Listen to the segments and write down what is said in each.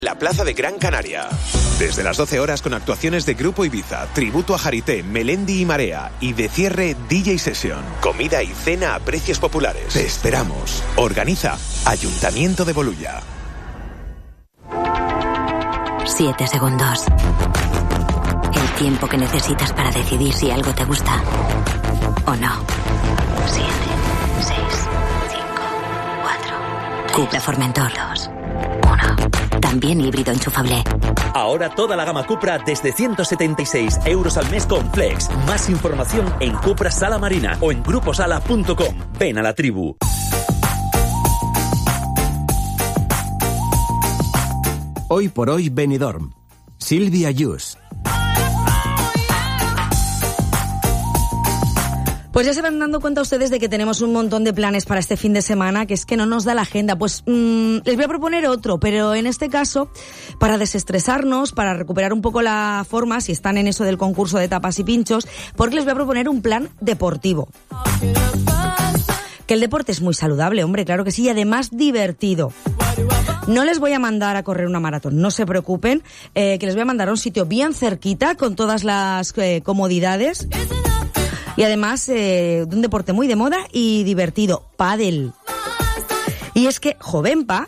La Plaza de Gran Canaria. Desde las 12 horas con actuaciones de Grupo Ibiza, Tributo a Jarité, Melendi y Marea y de cierre DJ Session. Comida y cena a precios populares. Te esperamos. Organiza Ayuntamiento de Bolulla. 7 segundos. El tiempo que necesitas para decidir si algo te gusta o no. 7, 6, 5, 4, 3, Cupra Formentor 2, 1. También híbrido enchufable. Ahora toda la gama Cupra desde 176 euros al mes con Flex. Más información en Cupra Sala Marina o en gruposala.com. Ven a la tribu. Hoy por hoy Benidorm. Silvia Yus. Pues ya se van dando cuenta ustedes de que tenemos un montón de planes para este fin de semana, que es que no nos da la agenda. Pues les voy a proponer otro, pero en este caso, para desestresarnos, para recuperar un poco la forma, si están en eso del concurso de tapas y pinchos, porque les voy a proponer un plan deportivo. Que el deporte es muy saludable, hombre, claro que sí, y además divertido. No les voy a mandar a correr una maratón, no se preocupen, que les voy a mandar a un sitio bien cerquita, con todas las comodidades. Y además, un deporte muy de moda y divertido, pádel. Y es que Jovenpa,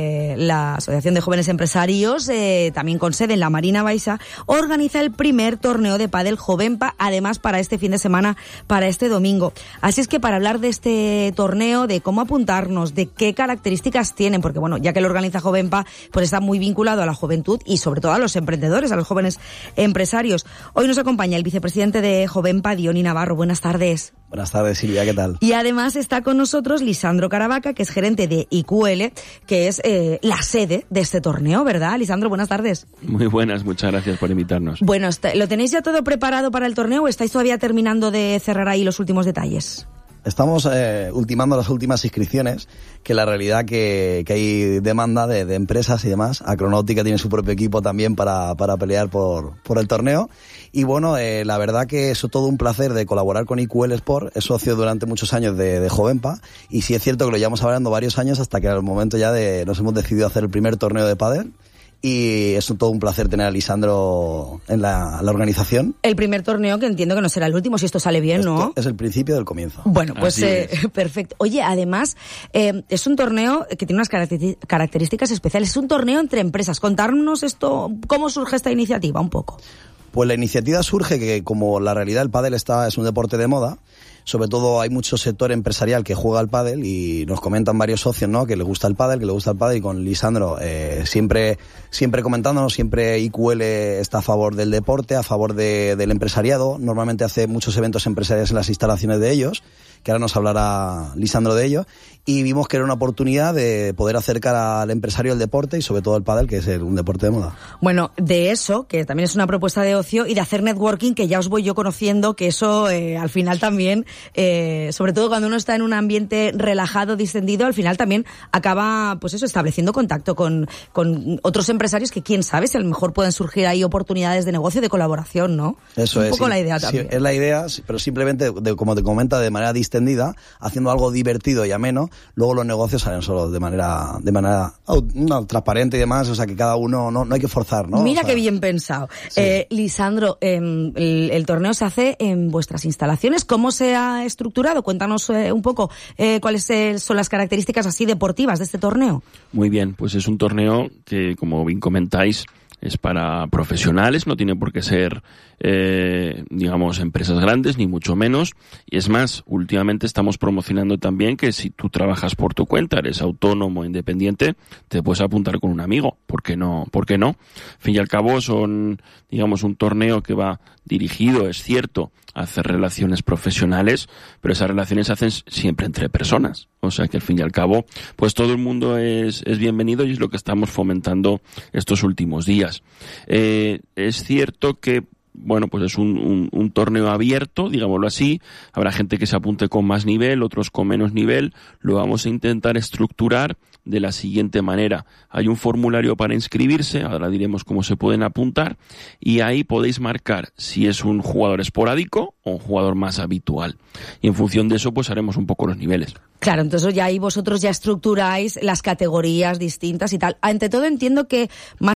la Asociación de Jóvenes Empresarios, también con sede en la Marina Baixa, organiza el primer torneo de pádel Jovenpa, además para este fin de semana, para este domingo. Así es que para hablar de este torneo, de cómo apuntarnos, de qué características tienen, porque bueno, ya que lo organiza Jovenpa, pues está muy vinculado a la juventud y sobre todo a los emprendedores, a los jóvenes empresarios. Hoy nos acompaña el vicepresidente de Jovenpa, Diony Navarro. Buenas tardes. Buenas tardes, Silvia, ¿qué tal? Y además está con nosotros Lisandro Caravaca, que es gerente de IQL, que es la sede de este torneo, ¿verdad? Lisandro, buenas tardes. Muy buenas, muchas gracias por invitarnos. Bueno, ¿lo tenéis ya todo preparado para el torneo o estáis todavía terminando de cerrar ahí los últimos detalles? Estamos ultimando las últimas inscripciones, que la realidad que hay demanda de empresas y demás. Acronáutica tiene su propio equipo también para pelear por el torneo. Y bueno, la verdad que es todo un placer de colaborar con IQL Sport. Es socio durante muchos años de Jovenpa. Y sí es cierto que lo llevamos hablando varios años hasta que al momento ya nos hemos decidido hacer el primer torneo de pádel. Y es todo un placer tener a Lisandro en la organización. El primer torneo, que entiendo que no será el último, si esto sale bien, esto, ¿no? Es el principio del comienzo. Bueno, pues perfecto. Oye, además, es un torneo que tiene unas características especiales. Es un torneo entre empresas. Contarnos esto, ¿cómo surge esta iniciativa un poco? Pues la iniciativa surge que, como la realidad el pádel es un deporte de moda, sobre todo hay mucho sector empresarial que juega al pádel y nos comentan varios socios, ¿no?, que les gusta el pádel, y con Lisandro siempre comentándonos, siempre IQL está a favor del deporte, a favor del empresariado. Normalmente hace muchos eventos empresariales en las instalaciones de ellos, que ahora nos hablará Lisandro de ello, y vimos que era una oportunidad de poder acercar al empresario el deporte y sobre todo el pádel, que es un deporte de moda. Bueno, de eso, que también es una propuesta de ocio, y de hacer networking, que ya os voy yo conociendo, que eso al final también, sobre todo cuando uno está en un ambiente relajado, distendido, al final también acaba, pues eso, estableciendo contacto con otros empresarios que quién sabe si a lo mejor pueden surgir ahí oportunidades de negocio, de colaboración, ¿no? Eso es. Un poco la idea sí, también. Es la idea, pero simplemente, como te comenta, de manera distendida, haciendo algo divertido y ameno. Luego los negocios salen solos de manera transparente y demás, o sea que cada uno no hay que forzar, ¿no? Mira, o sea, qué bien pensado. Sí. Lisandro, el torneo se hace en vuestras instalaciones. ¿Cómo se ha estructurado? Cuéntanos un poco cuáles son las características así deportivas de este torneo. Muy bien, pues es un torneo que, como bien comentáis, es para profesionales, no tiene por qué ser, digamos, empresas grandes, ni mucho menos. Y es más, últimamente estamos promocionando también que si tú trabajas por tu cuenta, eres autónomo, independiente, te puedes apuntar con un amigo. ¿Por qué no? Al fin y al cabo son, digamos, un torneo que va dirigido, es cierto, a hacer relaciones profesionales, pero esas relaciones se hacen siempre entre personas. O sea que al fin y al cabo, pues todo el mundo es bienvenido y es lo que estamos fomentando estos últimos días. Es cierto que, bueno, pues es un torneo abierto, digámoslo así. Habrá gente que se apunte con más nivel, otros con menos nivel. Lo vamos a intentar estructurar de la siguiente manera. Hay un formulario para inscribirse, ahora diremos cómo se pueden apuntar, y ahí podéis marcar si es un jugador esporádico o un jugador más habitual. Y en función de eso, pues haremos un poco los niveles. Claro, entonces ya ahí vosotros ya estructuráis las categorías distintas y tal. Ante todo entiendo que más